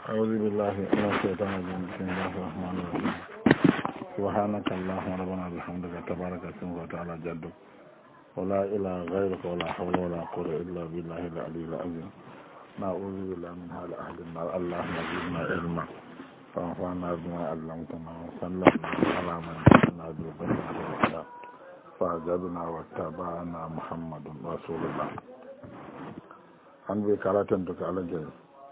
أعوذ بالله من الشيطان الرجيم بسم الله الرحمن الرحيم سبحانك اللهم ربنا بحمدك تبارك اسمك وتعالى جدك ولا إله غيرك ولا حول ولا قوة إلا بالله العلي العظيم نعوذ بالله من هذا أهل النار اللهم زدنا علما وانفعنا بما علمتنا وصلى على من جئنا بالبشر والإسلام فأجبنا واتبعنا محمد رسول الله an bai karatun duka alagai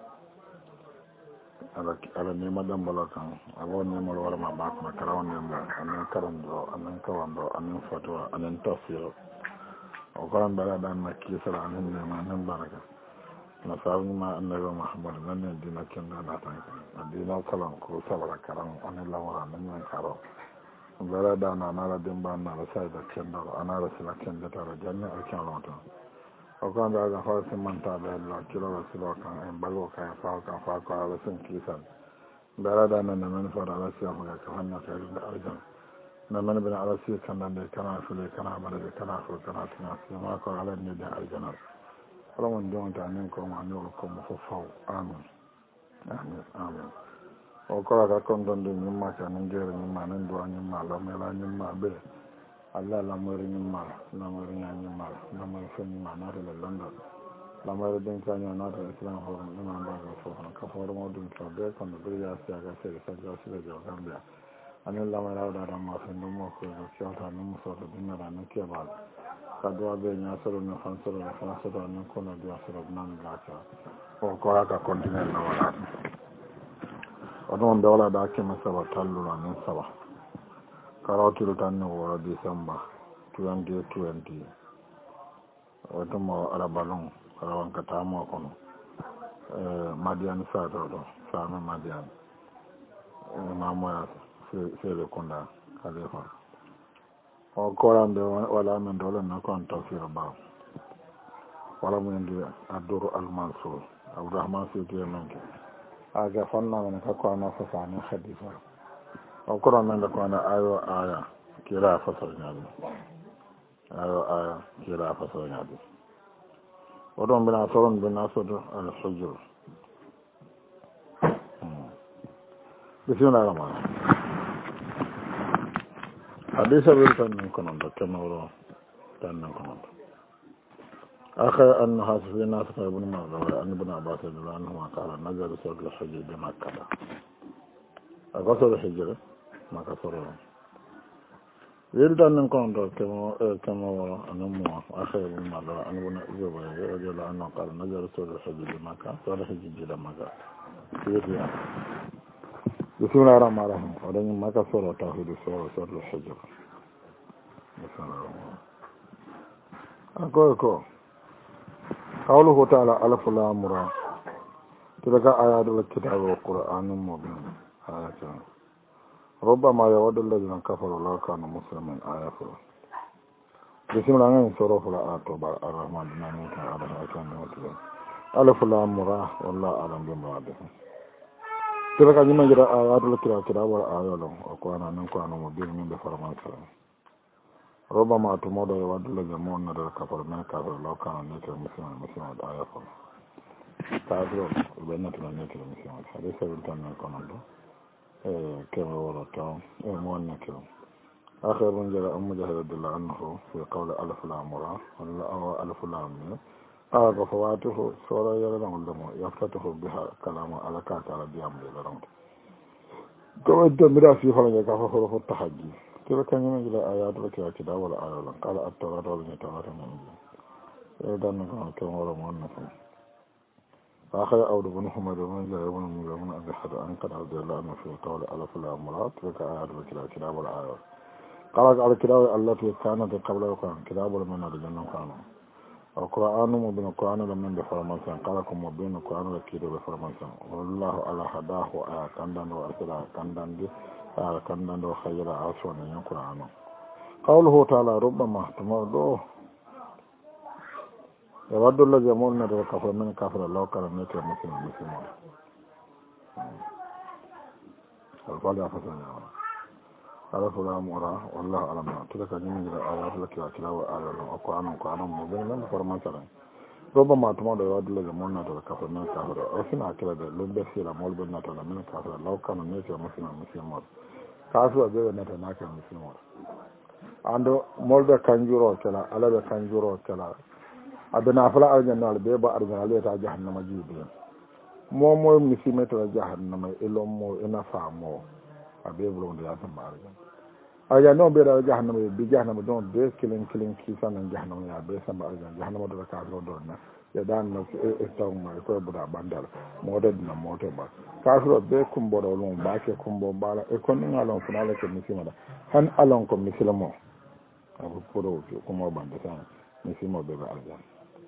ala nema dan bala kan abo nema wala ma ba kuma karawan nema anan karando anan kawando anan fatwa anan tafsir o karan bala dan makisara anan nema nan baraka na sabu ma annabi muhammad nan ne dina kin da na tan adina kalan ko sabara karan anan lawara nan nan karo bala da na na din ba na sai da kin da ana rasula kin da tara janna alkin lawata o kan da fa sin manta da la kilo rasula kan en balo kan fa ko ala sin kisan dara da nan nan fa da rasula ga kan na kai da arjan nan nan bin ala sin kan da kana sule kana bala da kana so kana tuna sai ma ko ala ne da arjana ramon don ta nan ko ma ne ko mu fa amin amin amin o ko ga kon don din ma ka nan jere ni ma nan do an ma la me la ni ma be Allah la mori ni ma la mori ni ma la mori fe ni ma na re le landa la mori den ka ni na re islam ho ni ma da ka fo mo dun ka be kon do ya sia ga se sa ga se ga gambia anen la mori da ma fe no mo ko ko ta no mo so do ni na ke ba ka do be nya so no fan so no ko na do so nan ga ka o ko ka continue na wala o don do wala da ke ma sa ba tallu na ni sa ba karotiru tan no December 2020 wato mo arabalon arawan kata mo kono madian sa do sama madian mamoya sele konda kalefa o korande wala men dole na kon tafsir ba wala men di adoro al mansur abdurrahman sidi menke aga fonna men ka ko na fa na hadisa o koron nan da kwana ayo aya kira fasar nyadi ayo aya kira fasar nyadi o don bina toron bina sodo al hujur bismillahir rahmanir hadisa bil tan konon da kamaro tan konon akhar an hasbina fa ibn ma'ruf an ibn abbas radhiyallahu anhu qala nazar sura al-hujur bi makkah agasor hijra maka soro yelta nan kon do kemo wala anamo akhay bu mala anuna zoba radiyallahu anhu qala nazar sura hijra maka sura hijra maka yediya bismillahir rahmanir rahim odan maka sura tauhid sura hijra ko qawluhu ta'ala alif lam ra tilka ayatul kitabil qur'anul mubin ayatan ربما يود الذين كفروا لو كانوا مسلمين آية بسم الله الرحمن الرحيم الرحمن الرحيم ألف لام را والله أعلم بمراده تلك أجمع جرى آيات الكتاب والآية لهم وقوانا ننقوانا مبين من بفرمان سلام ربما تمود يود الذين ندر كفر من كفر لو كانوا نيكر مسلمين آية كافرون بينة من نيكر مسلمين حديث بلتان ننقوانا كما ورطان موانا كما آخر من جرى مجاهد الله عنه في قول ألف لام را أو ألف لام فواته سورة يرلم لهم يفتته بها كلام على كاك على ديام لهم كما الدمرا في فلن يكاف حروف التحجي كما كان يمن جرى آيات لك كده ولا آيات قال التوراة ولا التوراة من إذن كما ورموانا كما آخر أول بن حمد بن جاي بن مولى بن أبي حد أنقذ رضي الله عنه في قول ألف لام را تلك آيات الكتاب والآيات قال على الكتاب التي كانت قبل القرآن كتاب من الجنة كانوا القرآن مبين القرآن لمن بفرمانسان قالكم مبين القرآن لكيد بفرمانسان والله على هداه كندن وأسرع كندن دي كندن وخير عاصون القرآن قوله تعالى ربما تمردوه يود الذي يمون ندر كفر من كفر الله كان نيكر مسلمون الفضل فسنا على فلان مرا والله أعلم تلك جميع آيات لك وكلا وآيات القرآن مبين من فرمان سلام roba ma tuma do wadlo le monna to ka fa na ka horo o fina kala de lo be sira mol be na to la men ka fa law kana ne to musina musimo ka so be na to na ka musimo ando mol be kanjuro kala ala be kanjuro kala adana fala arjanna al be ba arjanna le ta jahannama jibe mo musime to jahannama elo mo ina fa mo abe bulon de asa marga aya no be da jahannama bi jahannama don be kilin ki sanan jahannama ya be sama arjan jahannama do ka do na ya dan no e taw ma ko buda bandal mo de na mo to ba ka so be kumbo do lon ba ke kumbo bala e kon ngalon funala ke misima da han alon ko misilamo abu poro ko mo bande sa misimo be ba arjan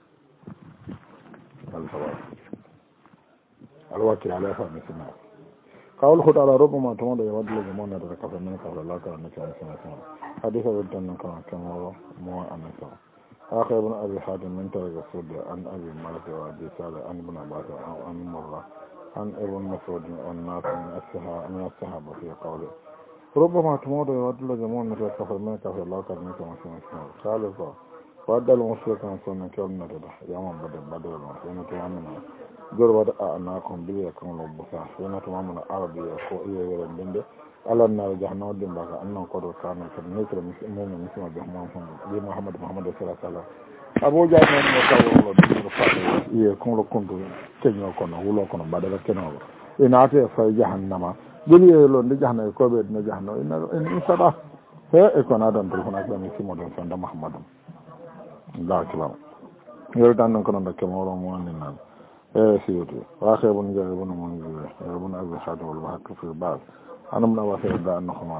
al sawab al wakil ala fa misima قول خد على ربما تمضى يود لجمعنا تتكفى منك على الله كان نكا سنة حديث ودن كما مو أنسا آخر ابن أبي حاتم من ترك السود عن أبي مالك وأبي سالة عن ابن عباس أو عن مرة عن ابن مسعود والناس من الصحابة في قوله ربما تمضى يود لجمعنا تتكفى منك على الله كان نكا سنة ثالثا وأدى المشرك عن سنة كلمة يوم بدل ونتوامنا gorwada a anakon biya kan lobusa yana tuma mana arabiya ko iya wurin binde Allah na jahannama din baka annan kodo kana kan ne kira musulmi bi Muhammad sallallahu alaihi wasallam Abu Jahl ne ko wolo do fa iya kon lo kondu kenyo kono wulo kono badala keno ina ta fa jahannama bili lo ndi jahannama ko be na jahannama in sada he e kono don to kono ko musulmi don sanda Muhammad la kilam yoro tan non kono da kemo ro mo nan سيوتي وآخر ابن جاء ابن منذر ابن أبي حاتم والبحق في البعض أنا من أبا سيد أنهما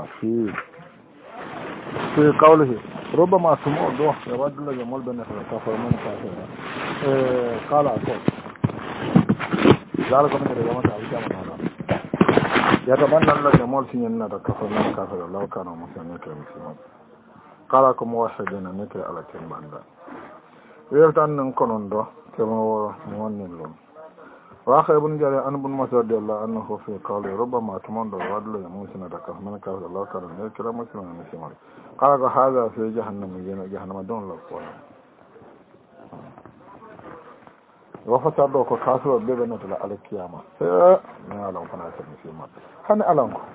في قوله ربما سمعوا دوح يود الله جمال بن كفر من كافر قال أقول ذلك من الجماعة عبد الله يتبنى الله جمال سنين كفر من كافر لو كانوا مسلمين كمسلمين قال لكم واحدين نكر على كلمة ويفتن نكون دوح كما هو مؤمن لهم واخر ابن جرير ان ابن مسعود رضي الله عنه في قال ربما تمند وادل يمسن دك من كان الله كان كلام مسلم مسلم قال هذا في جهنم دون لقوا وفتر دو ko kaso bebe na tala alkiyama na alon kana ta musulman han alon ko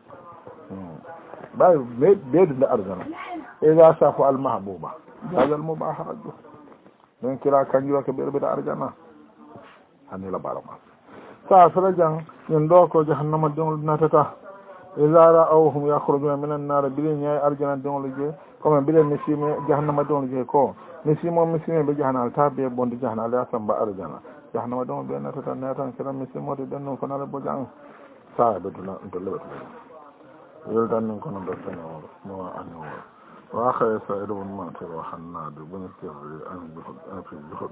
bai be da arzana idza safu al mahbuba jazal mubaha don kira kan jira ka bebe da arjana hanila barama sa farajan yando ko jahannama dongol natata idza ra'awhum yakhrujuna minan nar bilin ya arjana dongol je comme bilen nisime jahannama dongol je ko nisimo be jahannama tabe bondi jahannama la samba arjana jahannama dongol be natata natan kira nisimo de danno ko nala bojang sa be dula ndole yel dan ko non do tano mo anu wa akhir sa'id ibn mansur wa hannad ibn sirri an bi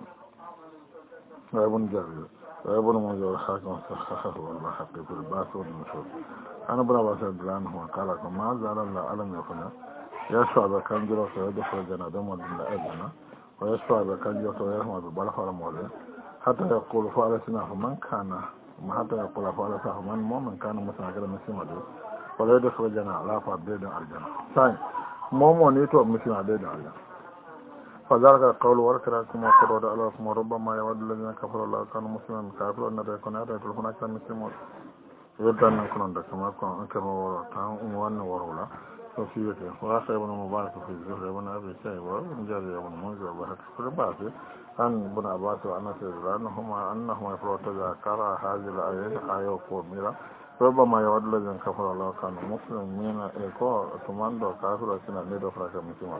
وابن جابر وابن منذر الحاكم صححه والبيهقي في البعث والنشور أنا ابن عباس رضي الله عنه قال ما زال الله ألم يكن يشفع بكنجر ويدخل الجنة دم من الأذنة ويشفع بكنجر ويرحم بالبلح والمولى حتى يقول فعلتناه من كان حتى يقول فعلتناه من كان مثلا كده مسلم ولا يدخل الجنة لا فابدين الجنة ثاني مومو نيتو مسلم عديد الجنة فذلك القول وركراكم وقرود علىكم وربما يود الذين كفروا الله كانوا مسلمين كافروا أن يكون هذا هناك مسلمون يبدأ أن يكون عندك كما ورطان وأن ورولا وفيته وآخر ابن مبارك في الزهر ابن أبي شيبة وابن جرير ابن منذر وحكي في البعث عن ابن عباس وأنس أنهما يفروا تذكر هذه الآية وقومها ربما يود الذين كفروا الله كانوا مسلمين ثم كافروا سنة ندو فرق مسلمين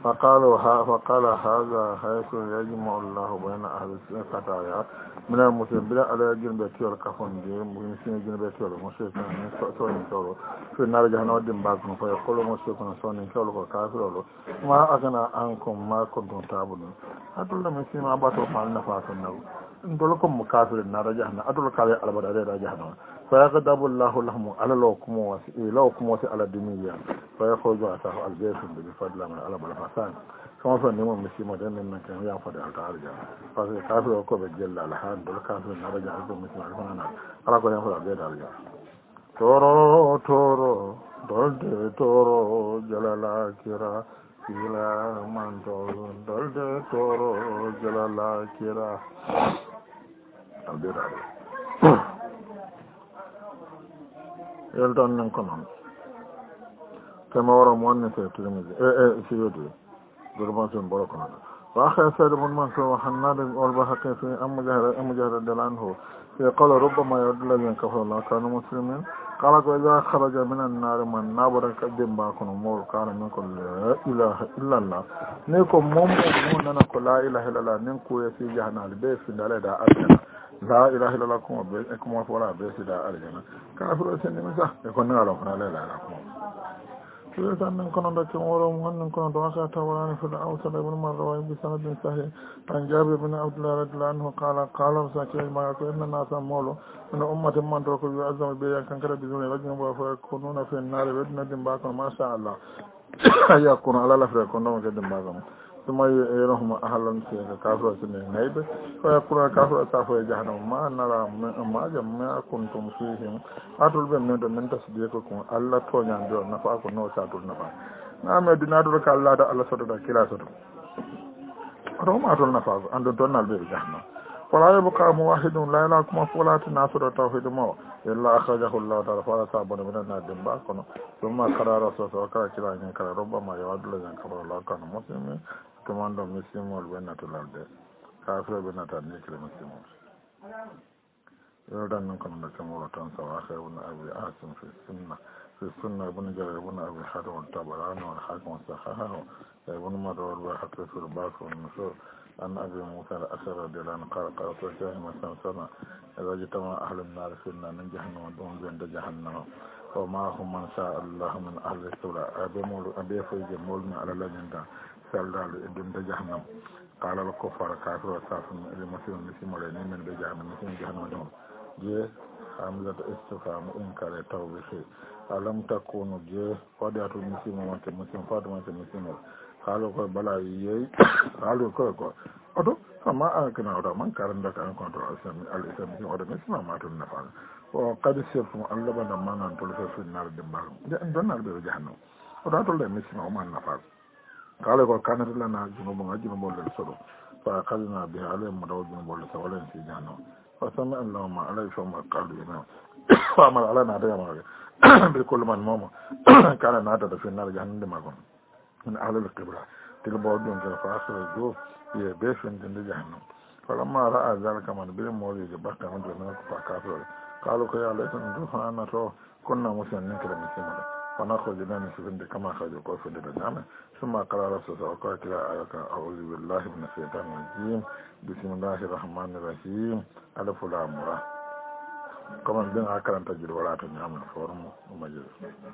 فقال هذا حيث يجمع الله بين أهل القطايا من المسلم بلا على جنب تيول كفن دي مسلم جنب تيول مشركين سوني تيول في النار جهنم دين باكم فيقول مشركون سوني تيول كافر ما أغنى عنكم ما كنتم تعبدون أدل مسلم أباتوا فعلنا فاتنا ndolkom mukafir na rajahna adul kale albada da rajahna fa yaqdabu Allah lahum ala lakum wasi ala dunya fa yakhruju atahu al-bayt bi fadla min ala bal hasan kama fa nemo misimo den nan kan ya fada alta arja fa kafir ko be jella al han dol kafir na rajahna ko misimo kana ala ko ya fada be arja toro dolde toro jalala kira kila manto dolde toro jalala kira aldirare yelton nen ko noon kama wara mo wonne te tirmidi siyoti durbansun boro ko noon wa akha sayyid ibn mansur wa hannad al-bahaqi fi amjahra dalanhu قال ربما يعود الذين كفروا الله كانوا مسلمين قال إذا خرج من النار من نابر كدم باكن مول كان منكم لا إله إلا الله نيكم مؤمنون نقول لا إله إلا الله نيكم يسي جهنم البيت في دالة دا أرجنا لا إله إلا الله كم ولا بيت دا أرجنا كافر سنة مسح يكون نعلم لا إله إلا الله سيدنا كنا نذكر ومن كنا دعاء توراني في الأوسط ابن مرة بسند صحيح عن جابر بن عبد الله رضي الله عنه قال رسول ما يقول إن الناس مولوا من أمة من تركوا يعظم بها كان كذا بدون رجل ويكونون في النار بدون دمباكم ما شاء الله يكون على لفظ يكونون كدمباكم ثم يرهم أهلا في كافر سنة نيب ويقول كافر كافر جهنم ما نرى ما جمع كنتم فيهم أتول من تصديقكم الله تونيان دو نفعكم نو ساتول نفع نعم دينادو كالله دا الله سوتو دا كلا سوتو روما أتول نفعكم أندو دونال بي جهنم فلا يبقى موحد لا يلاكم فولات ناصر التوحيد مو إلا أخرجه الله تعالى فلا صعبنا من النار دنباكم ثم قرار رسول وقال كلا إن كلا ربما يود لذين كفر الله كان مسلمين كمان دو مسلم والبنة الأرض كافر بنة النيكل مسلمون يردن نكون لكم ورطان سواخر ابن أبي آسم في السنة ابن جرير ابن أبي حاتم والطبراني والحاكم والصحاحة ابن مدور والحق في الباكر والنشور أن أبي موسى الأشعري رضي الله عنه قال رسول الله صلى الله عليه وسلم إذا اجتمع أهل النار في النار من جهنم ودون بين جهنم ومعهم من شاء الله من أهل السورة أبي فوج مولنا على لجنة سأل دون جهنم قال الكفار كافر وكافر المسلم مسلم ولين من جهنم مسلم جهنم دون جي حمزة استفهام إنكار توبه ألم تكونوا جي ودعت المسلم وانت مسلم فاطمة مسلم قالوا كل بلا يي قالوا كل أدو فما أكنا أدو من كارن دك أن كنت الإسلام أدو مسلم ما تنفع وقد سيرتم الله بنا ما ننتظر في النار دمبار دون النار بجهنم أدو أدو مسلم وما نفع قالوا كانت لنا جنوب للسلو فأخذنا بها عليهم مدعو جنوب للسلو ولن في جهنم فسمع الله ما عليه فما قالوا ينام فعمل علينا ديما بكل من موما كان نادر في النار جهنم دماغهم من أهل القبلة تلبوا دون فأخذ الجوف يبيش من جهنم فلما رأى ذلك من بين مولي جبكت من دون كفر قالوا يا ليتنا ندوها أن كنا مسلمين كلا مسلمين فنخرج لنا نسفن كما خرجوا كوفي لبنامه ثم قال رسول الله وقال كلا آيك أعوذ بالله من الشيطان الرجيم بسم الله الرحمن الرحيم ألف لام را كما بين أكرم تجد ولا تنعمل فورم ومجلس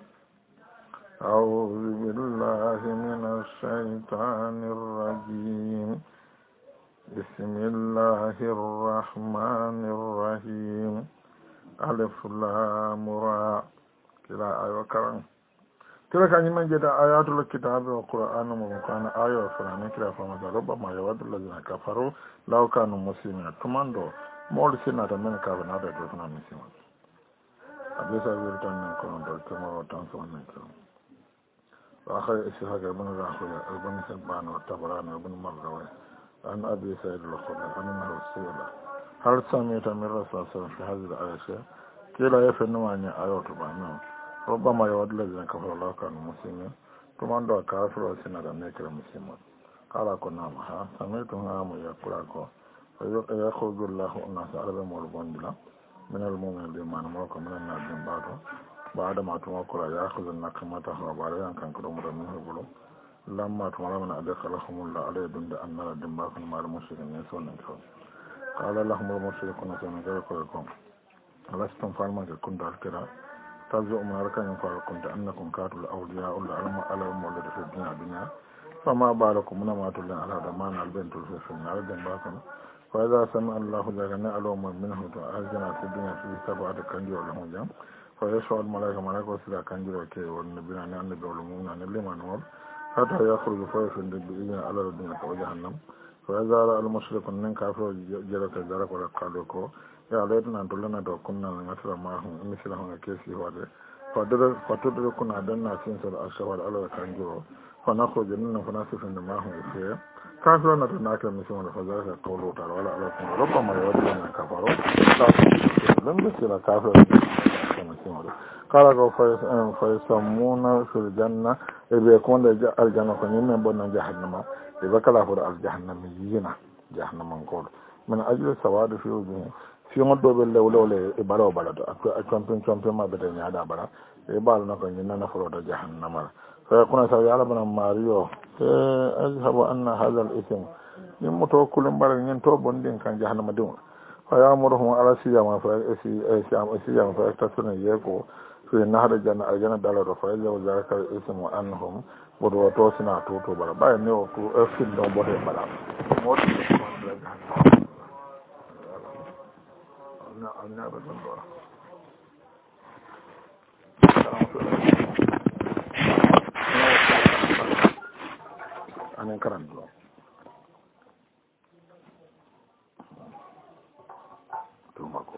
أعوذ بالله من الشيطان الرجيم بسم الله الرحمن الرحيم ألف لام را كلا آية كرم كلا كان من جد آيات الكتاب والقرآن وكان آية فلان كلا فما ربما يود الذين كفروا لو كانوا مسلمين كماندو مول سنة من كافر نادر دفنا مسلمين أبيس أبيرتان من كون دول كما وتنسون من كون وآخر إسحاق ابن راحوية ابن سبان والتبران ابن مرغوي عن أبي سعيد الخدري أنه رسول هل سمعت من رسول الله في هذه الآية كلا يفنوا أن آيات بانه ربما يود الذين كفروا الله كانوا مسلمين كمان دو كافر وسنة نيكر مسلمين قال كنا معها سمعتها يقول ويأخذ الله الناس على المولبون بلا من المؤمن بإيمان موكو من الناس بعده بعد ما تموكل يأخذ النقمته وبعد أن كان كل مرة منه بلو لما تمر من أدخلهم الله عليه دون أن نرى دمباكم مع المشركين يسون نكون قال لهم المشركون سنجركم لستم فالما كنت الكرا تزعم أركان فالكنت أنكم كاتوا الأولياء على المولد في الدنيا فما بالكم من ما تلين على دمان البنت في النار دمباكم فإذا سمع الله جل ألوم منه تعزنا في الدنيا في سبعة كنجر لهم جام فيشعر الملائكة ملائكة وسلا كنجر كي والنبينا أن النبي والمؤمنين أن لما نور حتى يخرج فيفن بإذن على الدنيا وجهنم فإذا رأى المشرك من كافر جلك ذلك ولقالوكو يا ليتنا أن تلنا كنا نغفر معهم مثلهم كيسي هذا فتدركنا دنا سنسل الشوال على كنجر فنخرج منه فنصف ما هو فيه كافر نتناك المسلمون فذلك قوله تعالى ولا عليكم ربما يودي من كفروا لم يصير كافر المسلمون قال فيسمون في الجنة إذا يكون الجنة فنين بنا جهنم إذا كلا فر الجهنم يجينا جهنم نقول من أجل سواد في وجهه في مدة بالله إبارة وبلد أكمل ما بدين هذا بلد إبارة نكون جنة فرود جهنم فيكون سيعلم بن ماريو أذهب أن هذا الإثم يموتوا كل مرة ينتو بندين كان جهنم دون فيأمرهم على سيما فيكتسون يكو في نهر الجنة دالر فيجب ذلك الإثم عنهم بدوتو سنا توتو بلا باي نيو تو أفسد دون بودي بلا موت أنا بدون بلا أنا كران دو توماكو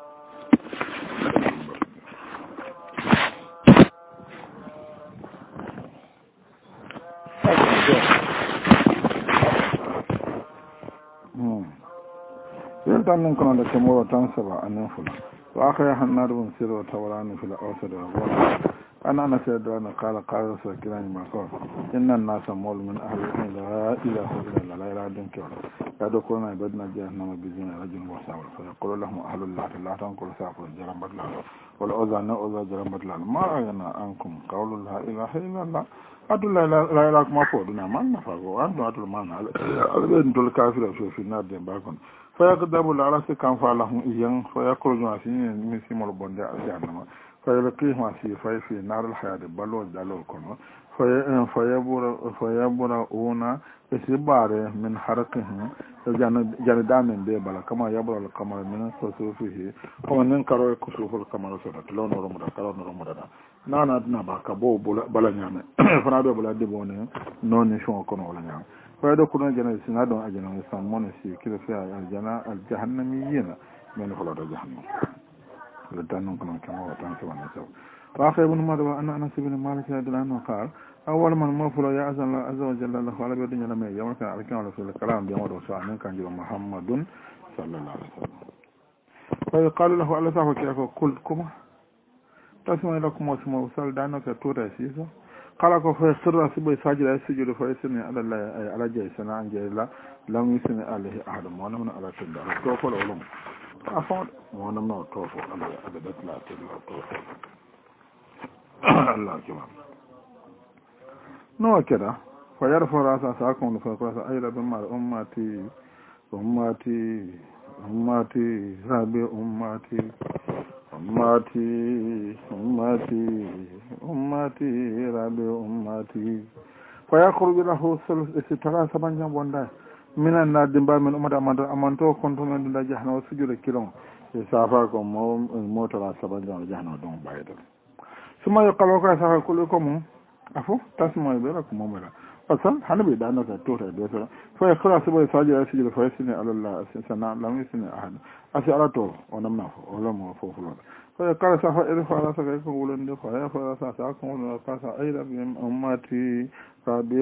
يلتان من كنا لكمورة تنسبة أن ينفل وآخر حناد بن سير وتوراني في الأوسط والغوطة أنا سيدنا قال رسول كلاني ما قال إن الناس مول من أهل لا إله إلا الله لا إله دين كيولا يدخلون عبادنا جهنم بزين رجل وساول فيقول لهم أهل الله لا تنقل سافر جرم بدلال والأوزان أوزا جرم بدلال ما أغنى عنكم قول لا إله إلا الله أدو لا إله ما فودنا ما نفعه أدو ما نعلم أدو الكافر في النار دين باكون فيقدم العرس كان فعلهم إيان فيخرجون فيه من سيمول بوندي جهنم فيلقيهم في نار الحياة بلو دالو كنو فيبرؤون بسبار من حرقهم جندان من بيبلا كما يبرأ القمر من خسوفه ومن ننكر كسوف القمر سنة لون رمضة كلون رمضة نانا نباك بو بلا نعمة فنادو بلا ديبوني نون نشون كنو ولا نعمة فيدخلون جنة سنادون أجنة يسمون كده فيها الجهنميين من خلال جهنم لدانون كنو كما وطنسوا النسو وآخر ابن مروة أن أنس بن مالك رضي الله عنه قال أول من مفر يأذن الله عز وجل له على بيدنا لما يوم كان على كلام رسول الكلام بيمر وساء من كان جل محمد صلى الله عليه وسلم فيقال له على صاحبك يا كلكم تسمع لكم واسمع وصل دانك تورا سيسا قال كو فسر سبي ساجد السجود فيسني على الله على جيسنا عن جيلا لم يسني عليه أحد وانا من على تندر توفل علوم أفضل وانا من توفل على أدبت لا تدل توفل الله كمان نوع كده فيرفع رأسه ساكم فيقول أيضا بما أمتي ربي أمتي ربي أمتي فيخرج له سترى سبعين بوندا من النار دمبا من أمانتو كنتم من جهنم وسجود كيلون يسافركم موتلا سبعين جهنم دون بايدر ثم يقال وكذا كلكم أفو تسمع بينكم مملا أصلا حنبي دعنا كتورة بيسرا فيخلص سبعي ساجد سجد فيسني على الله سنة لم يسني أحد أسألته ونمناه ولم يفوفلون فيقال سافر إرفع رأسك يكون ولن فيرفع رأسك يكون وقال أيضا أمتي ربي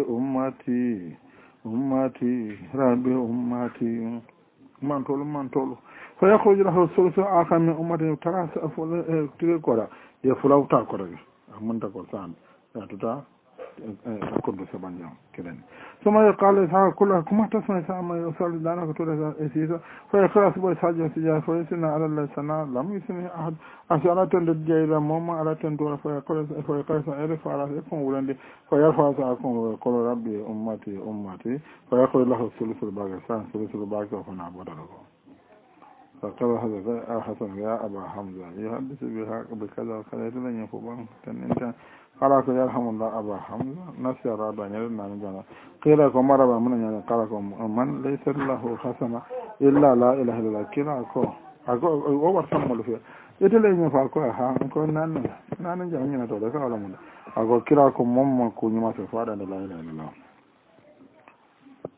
أمتي ربي أمتي من طول فيخرج له الثلث آخر من أمتي ترى تلقى يفلو تاكورا من تاكور سان تتا كنت سبانيا كذا ثم يقال لها كلها كما تسمع سامع يصل لنا كتوره اسيسا فيخلص بو ساجن سجا فيسنا على الله سنا لم يسمع احد اشارات الجيل مما على تندور فيقال الف على يكون ولندي فيرفع ساكم ويقول ربي امتي فيقول له الثلث الباقي ثلث الباقي فنعبد له فقال هذا حسن يا أبا حمزة يحدث بكذا وكذا لن يفوبان تنين قالك يرحم الله أبا حمزة نسي رابع نرنا نجانا قيل لكم مربا من يعني قال لكم من ليس له حسنة إلا لا إله إلا الله كلا أكو أول سمول فيه يتلين يفعلكوا ها أنكو نانا جميعنا تولك أولا من أكو كلا لكم مم كوني ما سفادا لا إله إلا الله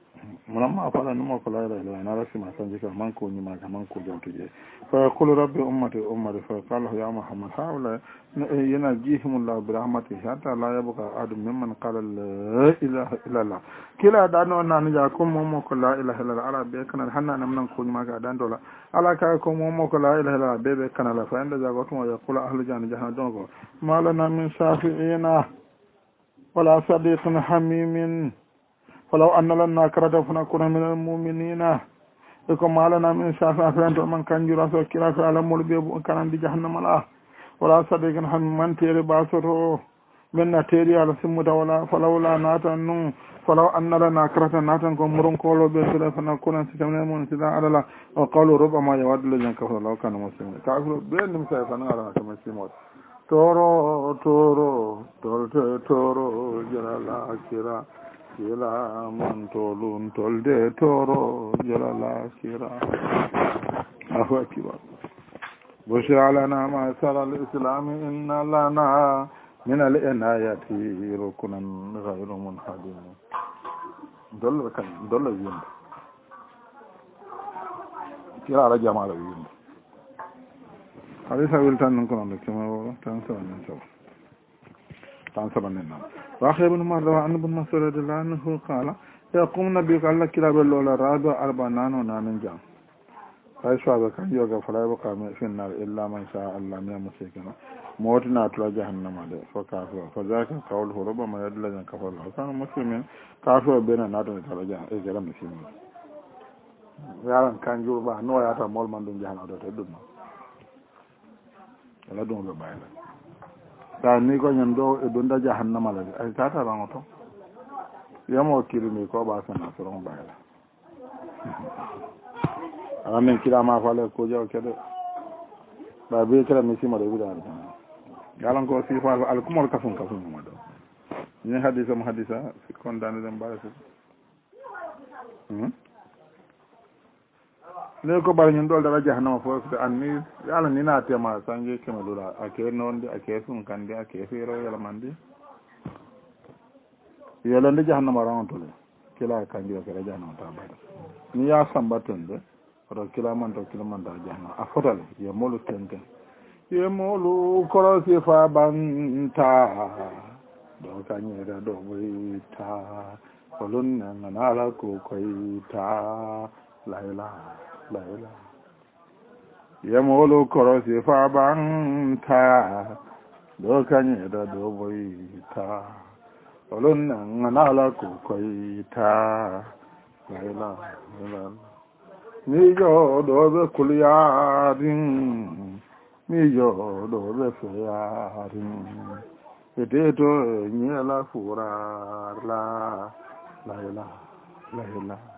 منما فعل نمو فلا إله إلا أنا رسم سنجك من كوني ما كمان كوجم تجي فيقول ربي أمتي فقال له يا محمد هؤلاء ينجيهم الله برحمته حتى لا يبقى أحد ممن قال لا إله إلا الله كلا دانو أن نجاكم مومو لا إله إلا الله على بيكنا حنا نمن كوني ما كدان دولا على كاكم مومو لا إله إلا الله بيكنا لا فإن جاكم ويقول أهل جهنم دونكو ما لنا من شافعين ولا صديق حميم فلو أن لنا كرة فنكون من المؤمنين يكون ما لنا من شافع فلانت من كان جراسو كلا فعلا مولبي كان دي جهنم الله ولا صديق حميم من تيري باسره من تيري على سمودا ولا فلولا ناتن فلو أن لنا كرة ناتن كون مرون كولو بيسلا فنكون سيتمنا من سيدا على الله وقالوا ربما يود لجن كفر لو كان مسلمين كافر بين مسافنا على كمسلمون تورو تورو تورو جلالا كرا كلا من تولون تولد تورو جلالا كرا أهو كبار بشرى لنا ما سر الإسلام إن لنا من العناية ركنا غير منحدم دول يند كلا على جمال يند حديث أولتان نكون عندك كما هو تنسبا لنا وأخي ابن مرة عن ابن مسعود رضي الله عنه قال يقوم النبي قال لك كلا باللولا رابع 4 جام فيشوى بكان يوغا فلا يبقى في النار إلا من شاء الله من مسيكنا موتنا أطلع جهنم عليه فكافر فذلك قوله ربما يدل جن كفر الله كان مسلمين كافر بين ناتنا أطلع جهنم إذا لم يسلمين يعلم كان جوربا نو ياتا مول من دون جهنم دوت دون wala ɗum ɓe ɓayla sa ni ko ñan ɗo e ɗum da jahannama la ay tata rango to yamo kirini ko ɓa sana soron ɓayla ala min kiɗama fale kujewo keɗe ɓa bi kela mi sima ɗo wiɗani yalan ko sifa alkumol kafum ñuma ɗo ni hadisa mo hadisa kondane ɗen mbaɗa si ne ko bar ñun dol dara jahannama fo so anni yalla ni na tema sanje kema dula ake nonde ake sun kandi ake fero yalla mandi yalla ndi jahannama ran tole kila kandi ko ra jahannama ta ba ni ya sambatende ro kila man to kila man da jahannama a fotal ye molu tente ye molu koro si fa banta do kanyera do wita kolun na ala ko koita la ilaha la ilaha yamolo korosi fa banta do kanye da do boita olon ngana ko koita la ilaha mi jo do be kulyarin mi jo do be fayarin eteto nyela fura la ilaha la ilaha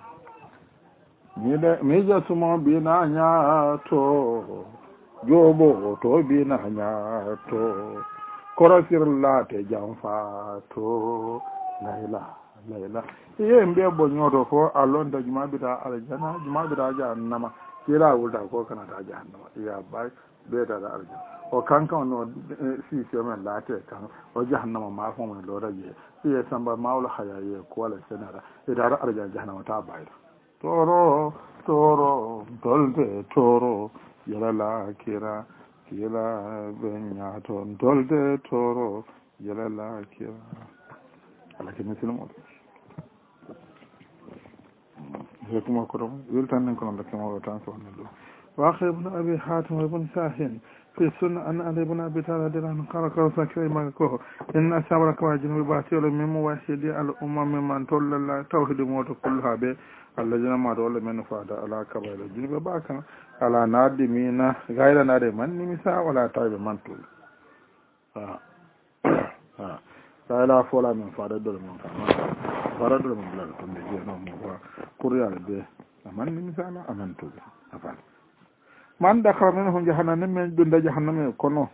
mija sumo bina nyato jobo to bina nyato korosir late jamfa to laila iye mbe bo nyoto fo alonda jumabita aljana jumabita jahannama kira wulta ko kana ta jahannama ya bay beta da aljana o kanka no si men late kan o jahannama ma fo men lo raje iye samba mawla hayaye ko wala senara ida aljana jahannama ta bayda toro tolde toro yalala kira benyaton tolde toro yalala kira alake muslimu هيكما كرم يلتن نكون لكم وطن سونلو واخي ابن ابي حاتم ابن ساهن في السنة أن علي بن أبي طالب قال قال سكري ما كوه إن أصحابك واجن بباسي ولا من مواسيدي على الأمم من تول الله توحيد موت كلها به الذين ما دول من فاد على كبائر الجنب باكنا على نادمين غير نادم من نمسا ولا طيب من تول لا فولا من فاد دول من فاد دول من بلاد تنجي نوم كوريا به من نمسا لا أمن تول أفعل man dakara minhum jahannam men dunda jahannam kono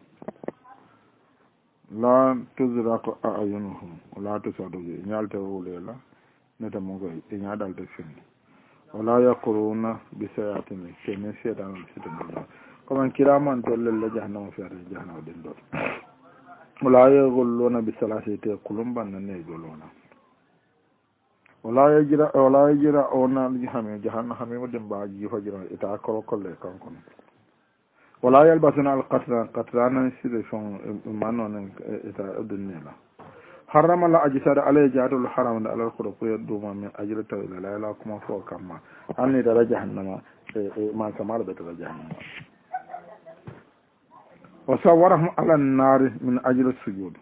la tuzraqu a'yunuhum wala tusadu nyalta wulela neta mongo e nyadal de fin wala yaquruna bi sayatin kene sedan sidan comme kiraman tolle la jahannam fi jahannam den do wala yaquluna bi salasati kulumban ne golona wala yajira ona hame jahanna hame modem ba ji fajira ita kolo kolle kankon wala yalbasuna al-qatrana sida son manon ita dunnela harama la ajsada alay jadul haram ala al-khuluq yaduma min ajrata ila la kuma fo kamma anni da jahannama ma kamar da jahannama wa sawarahum ala an-nar min ajli as-sujud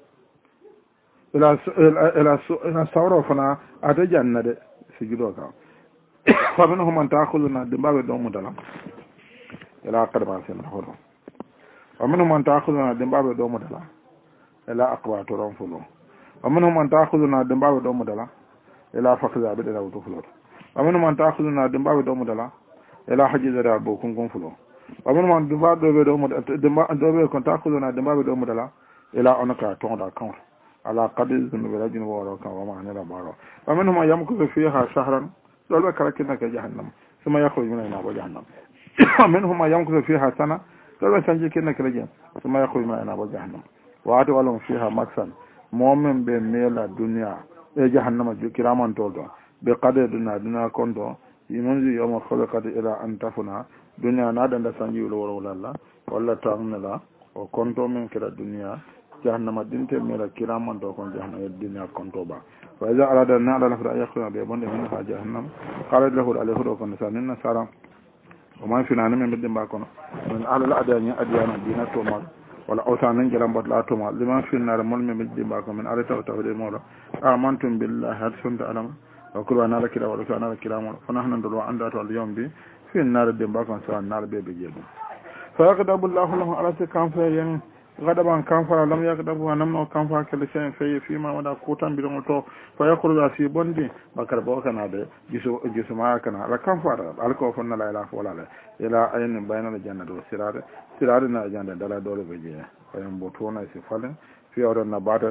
ila sawra fana ata jannade sujudo ka fa minhum man ta'khuduna dimbabe do mudala ila qadma sen hodo wa minhum man ta'khuduna dimbabe do mudala ila aqwatu ranfulo wa minhum man ta'khuduna dimbabe do mudala ila fakza be da wuto fulo wa minhum man ta'khuduna dimbabe do mudala ila hajiza da bo kun fulo wa minhum man dimbabe do mudala dimbabe kon ta'khuduna dimbabe do mudala ila onaka tonda kan على قدر ذنوب رجل وراك وما نرى بارا ومنهم يمكث فيها شهرا لولا كركنك جهنم ثم يخرج منها وجهنم ومنهم يمكث فيها سنة لولا سنجكنك رجل ثم يخرج منها وجهنم وعدوا لهم فيها مكسا مؤمن بميل الدنيا جهنم كراما تولدوا بقدر دنيا كنتو يمنزي يوم خلقت إلى أن تفنى دنيا نادا سنجي ولا الله ولا تغنى وكنتو من كلا الدنيا jahannama dinte mera kiraman to kon jahannama dunya konto ba fa iza arada na ala nafra yakhuna be bonde min ha jahannam qala lahu alayhi do kon sanin sara o man fina ne men be ba kono min ala adani adiyana dina to mal wala awtanan jalam bot la to mal liman fina mon men be ba ko min ala tawde mo amantum billahi hadsunta alam wa qur'ana la kira wa qur'ana la kira mo fa nahnu do anda to al yawm bi fina de ba kon sa nar be jelu fa yaqdabu allah lahu ala kanfayen غدبان كانفر لم يغدبوا نمنو كانفر كل شيء فيما ودا كوتان بيدون تو فيخرج في بندي بكر بوكنا ده جسو ما كنا لا كانفر الكو فن لا اله ولا لا الى اين بين الجنه والسرار سرارنا جنه دلا دول بيجي فيم بوتونا سفالن في اورنا بعد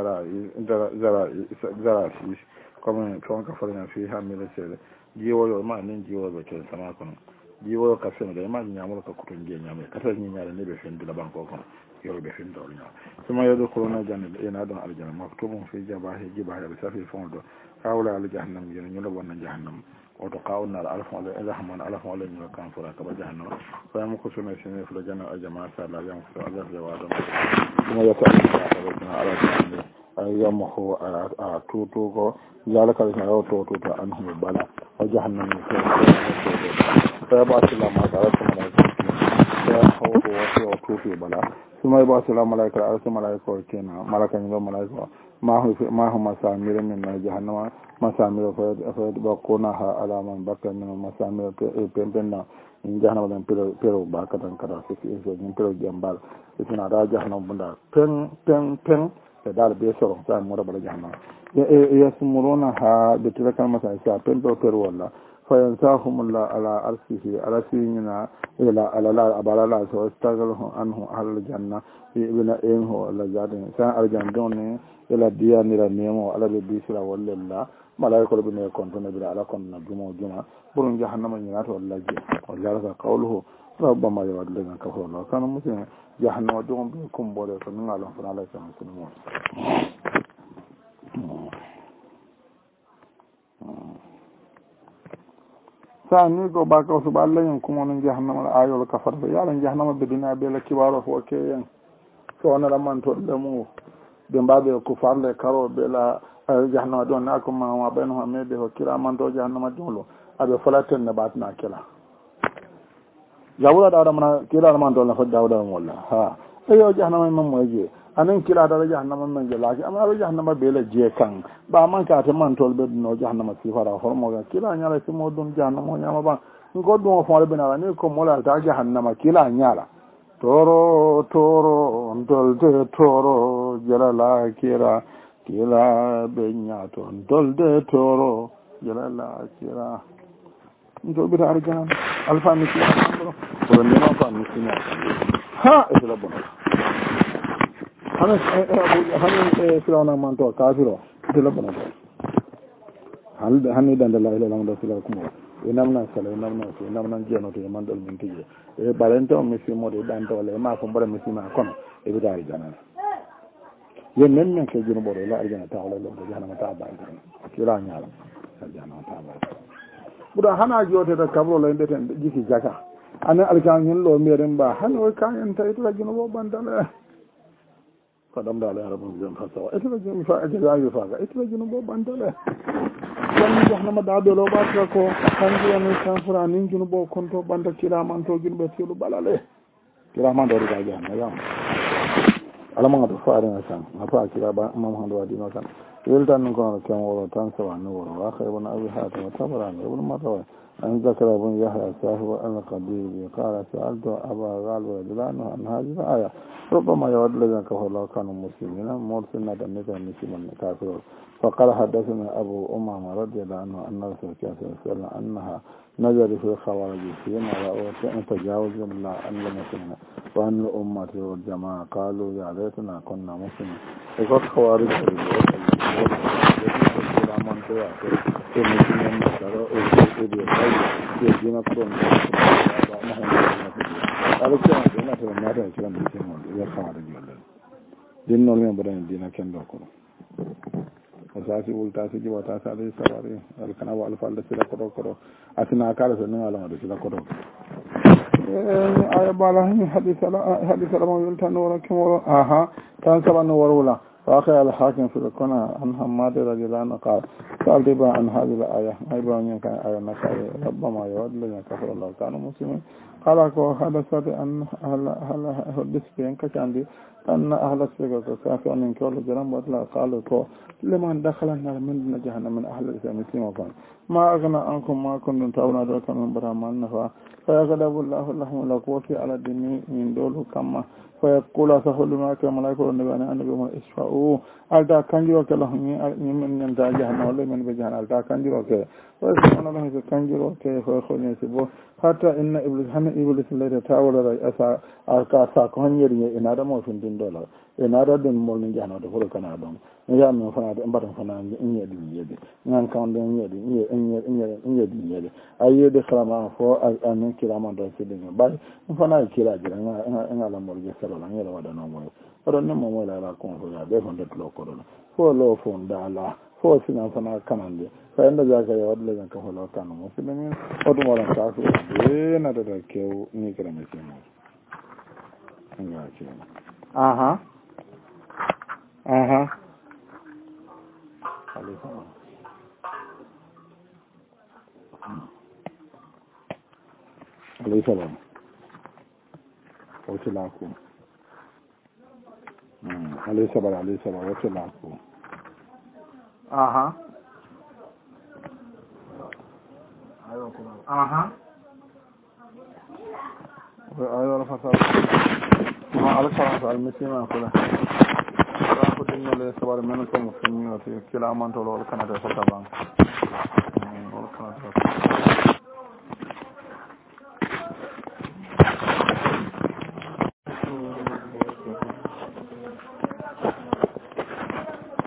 زرا كما كون كفرنا فيها ميلسل جيو ما نين جيو بكل سما كون جيو كفن ده ما نيامو كوتون جي نيامو كفن نيامو ne be fen dula banko kono يربي في الدنيا ثم يدخلون جنة ينادون على جنة مكتوب في جباه جباه بسافي فوند هؤلاء على جهنم ينلبون جهنم وتقاؤون على ألف ولا إلهم على ألف ولا يكان فراك بجهنم فيمكثون سنين في الجنة الجماعة لا يمكث أجر جوادهم ثم يتأكد على جهنم يمحو توتوكو ذلك الذي توتو عنهم البلاء وجهنم فيبعث الله ما تعرفون فيحوه وتوتو بلاء ثم يبعث الله ملائكة على ملائكة وكينا ملائكة ينظر ملائكة ما هم مسامير من جهنم مسامير فيبقونها على من بقى من مسامير بيننا in jahannama dan pero ba katan kada su fi so in pero jambal suna da jahannama bunda pen da dal be so sai mu da bala jahannama ya sumuruna ha da tilakal masa sa pen to pero walla fa yansahum la ala arsihi ala sinina ila ala la abala la so istagalu anhu al janna ibna inhu la jadin sa al jannah ila diyani la nemo ala be bisira walla malaikol bi ne kontone bi ala kon na juma burun jahannama nyinato wallahi wallahi qawluhu rabbama yawaduna kafara kana musin jahannama dum bi kumbole to ngalo fana la sama sunu sa ni go ba ka su ballan kuma non jahannama ayol kafar be yalan jahannama be dina be la kibaro fo ke yen so na man to de mu be mbabe ku farle karo be la jahannama don na kuma ma ben ho me be ho kiraman do jahannama dolo abe falaten ne batna kila yawula da mana kila man do na fa dawda wala ha ayo jahannama man moje anan kila da jahannama man je laki amma jahannama be la je kan ba man ka ta man tol be no jahannama sifara hormo ga kila nyala si modun jahannama nyama ba goddo fo be na ni ko mola ta jahannama kila nyala toro ndol de toro jala la kira kila benyato ndol de toro jala la kira ndo bi ta arjan alfa mi ci ko ni ma fa mi ci ha e la bona hana firawna man to kafiro de la bona hal hanni dan la ilaha illallah sila kuma inamna sala inamna jeno to man dal min tije e barento mi fi mo de dan to le ma ko mbara mi ci ma kono e bi ta arjan yenen men ke junubo la arjana ta wala lo jahannama ta ba kila nyaala jahannama ta ba buda hana jote da kabro la ndeten jiki jaka ana alkan hen lo meren ba hano kan en tay to junubo bandale kadam dale arabun jam fasawa ito jum fa ajaga yu fa ito junubo bandale yan jahannama da do lo ba ko kanji en kan furani junubo konto banda kila man to junubo tilu balale kila man do riga jahannama yam alama ngato faare na san na fa kira ba mam hando wadi no kan weltan ko kan woro tan sawa no woro wa khaybun abi hatim tabarani ibn marwa an zakara ibn yahya sahibu al-qadir qala sa'altu aba ghalib radhiyallahu anhu hadhihi aya ربما يود لنا كهلا كانوا مسلمين مرسلنا دمتا مسلما كافرون فقال حدثنا أبو أمامة رضي الله عنه أن رسول الله صلى الله عليه وسلم أنها نزل في الخوارج فيما رأوا تجاوز الله أن لم يكن وأن الأمة والجماعة قالوا يا ليتنا كنا مسلمين فقال خوارج din non men bodan dina kendo ko asasi ulta si jiwata sale sabari al kana wa al falda sila ko asina kala so nan ala sila ko ay bala hadith ala ma yulta no rakimo aha tan sabana warula واقع الحاكم في الكنا عن حماد رضي الله عنه قال سألت عن هذه الآية أيضا كان آية نكاية ربما يود لنا كفر الله كانوا مسلمين قال حدثت أن أهل الدسبين كشاندي أن أهل السجن كافي أن ينكروا الجرم وطلع قالوا لمن دخل النار من جهنم من أهل الإسلام مسلم وقال ما أغنى عنكم ما كنتم تعون ذلك من برهمان نفا فيغلب الله لهم لقوة على الدين من دول كما فيقول أسهل ما كما لا يقول النبي أن النبي ما إشفاؤوا ألتا كنجروا كلهم من ينتهى جهنم ولا من بجهنم ألتا كنجروا كي ويسمعون الله كنجروا كي فيخون يسبوه حتى إن إبليس الذي تعول رأي أسا كهنجري إن هذا موفين دين دولار إن هذا دين مول من جهنم دفور كنا دون يا من فنا أمبارح فنا إن يدين يدي نان كان دين يدي إن يدين يدي أيه دخلنا فو أن كلام درسين باي فنا كلا جرا إن على مول جسر ولا يلا ودا نومي ودا نمو ولا لا كون فلا بيفون دتلو كورونا فو لو فون دالا فو سنا فنا كناندي فإن ذاك يود لنا كهلا كانوا مسلمين ودمولا كافر بين هذا كيو نيكرا مسلمين aha alayhi salam wace laku alayhi salam wace laku aha ayo fasal على فرنسا المسلمين كلها راحوا إنه لسبار منكم مسلمين في كلا من تولوا الكندا فتبان